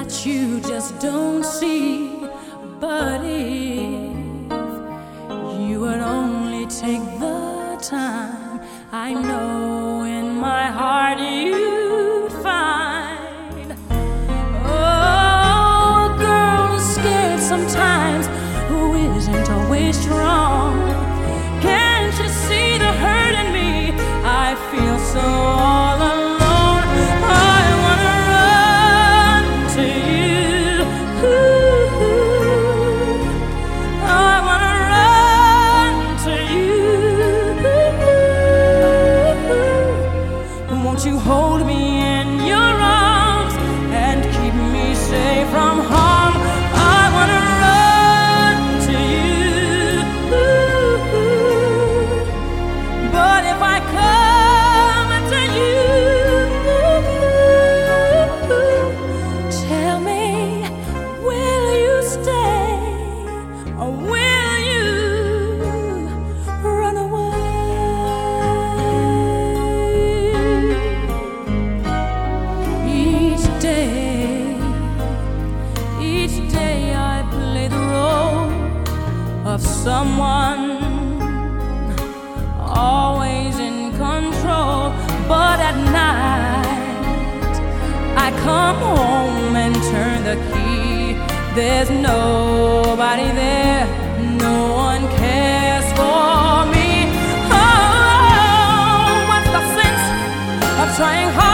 that you just don't see. But if you would only take the time, I know in my heart you'd find. Oh, a girl who's scared sometimes, who isn't always strong. Can't you see the hurt in me? I feel so all alone. I wanna run to you. I wanna run to you. Won't you hold me in your arms and keep me safe from harm? I wanna run to you. But if I come to you, tell me, will you stay or will you run away? Each day I play the role of someone always in control, but at night I come home and turn the key. There's nobody there, no one cares for me. Oh, what's the sense of trying hard?